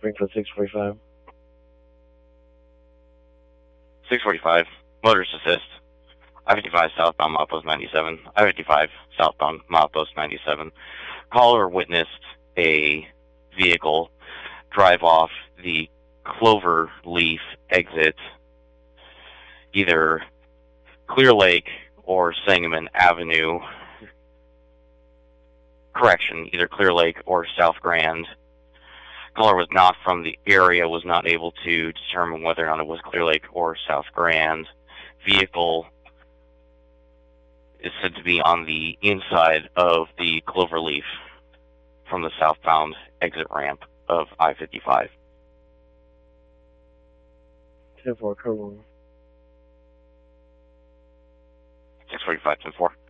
Springfield 645. 645, motorist assist. I-55 southbound milepost 97. I-55 southbound milepost 97. Caller witnessed a vehicle drive off the Clover Leaf exit, either Clear Lake or Sangamon Avenue. Correction, either Clear Lake or South Grand. Caller was not from the area, was not able to determine whether or not it was Clear Lake or South Grand. Vehicle is said to be on the inside of the Cloverleaf from the southbound exit ramp of I-55. 10-4, code 1. 645, 10-4.